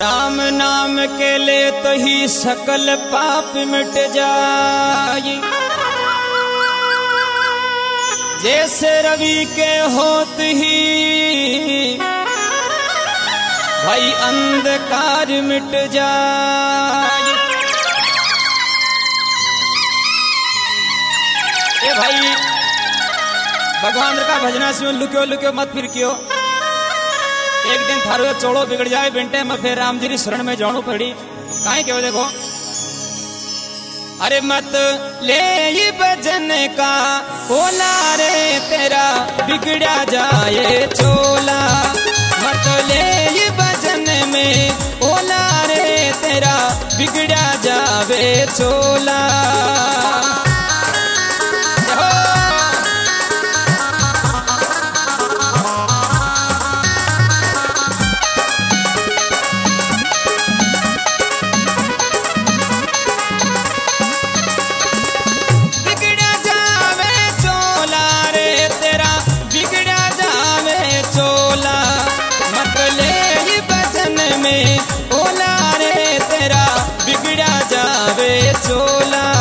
राम नाम के ले तो ही सकल पाप मिट जाए। जैसे रवि के होत ही भाई अंधकार मिट जाए। ए भाई भगवान का भजना सुन, लुक्यो लुक्यो मत फिर क्यों। एक दिन थारो चोड़ो बिगड़ जाए बिंटे में फिर राम जी की शरण में जानो पड़ी। काहे क्यों देखो, अरे मत ले ये भजन का ओला रे तेरा बिगड़ा जाए चोला। मत ले ये भजन में ओला रे तेरा बिगड़ा जावे चोला। चोला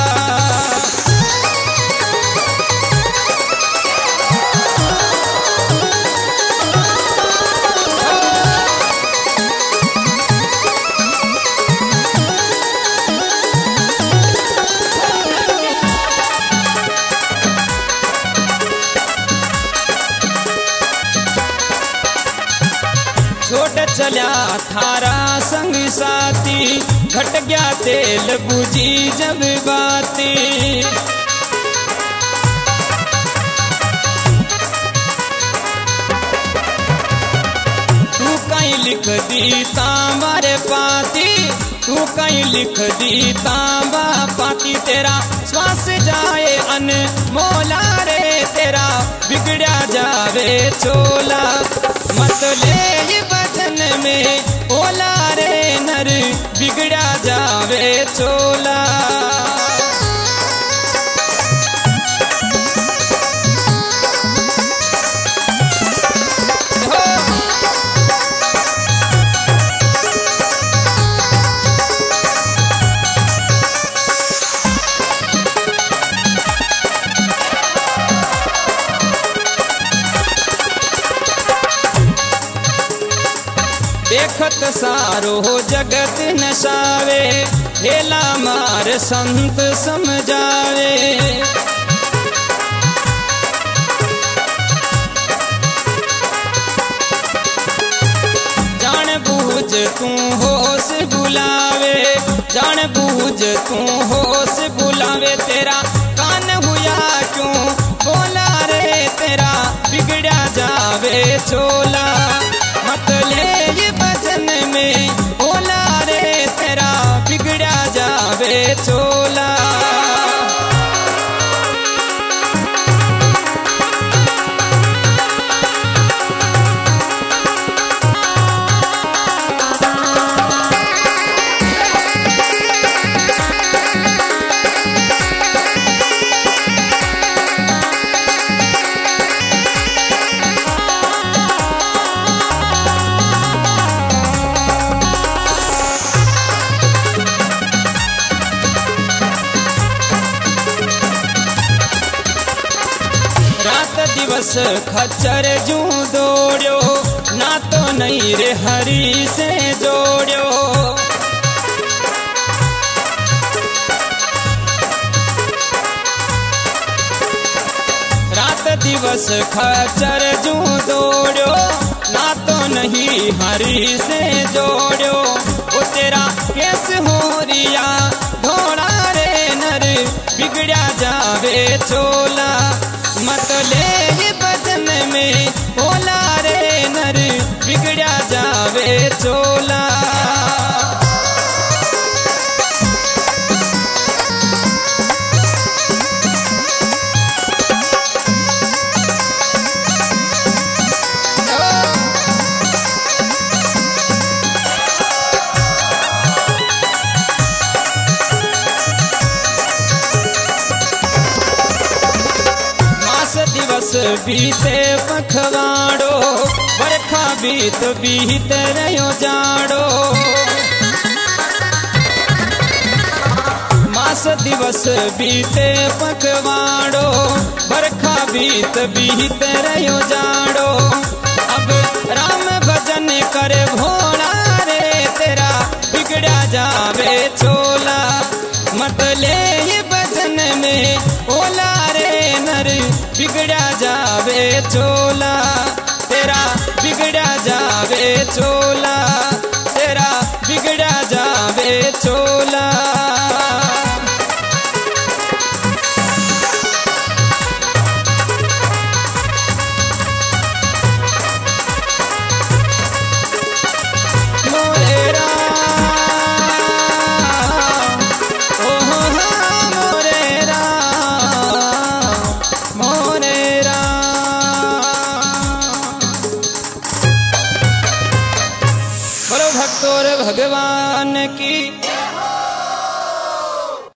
छोट चला थारा संग साथी, घट गया तेल बुझी जब बाती। तू कहीं लिख दी तांबारे पाती, तू कहीं लिख दी तांबा पाती। तेरा श्वास जाए अनमोला रे तेरा बिगड़ा जावे चोला। मत ले ये भजन में ओला रे नर बिगड़ा जावे चोला। देखत सारो जगत नशावे, हेला मार संत समझावे। जान बूझ तू होश बुलावे, जान बूझ तू होश बुलावे। तेरा कान हुआ क्यों बोला रे तेरा बिगड़ा जावे चोला। मत ले ये भजन में ओला रे तेरा बिगड़ा जावे चोला। दिवस खच्चर जू दौड़ो, ना तो नहीं रे हरी से जोड़ो। रात दिवस खच्चर जू दौड़ो, ना तो नहीं हरी से जोड़ो। वो तेरा केस हो रिया घोड़ा रे नर बिगड़ा जावे चोला। मत ले ये भजन में ओला रे नर बिगड़ा जावे चोला। दिवस बीते पखवाड़ो, बरखा बीत बीत रहो जाड़ो। दिवस बीते पकवाड़ो, बरखा बीत बीत रहो जाड़ो। अब राम भजन करे भोला रे, तेरा बिगड़ा जावे चोला। मत ले ये भजन में ओला रे, नर बिगड़ा जावे चोला। तेरा बिगड़ा जावे चोला, तेरा बिगड़ा जावे चोला। भगवान की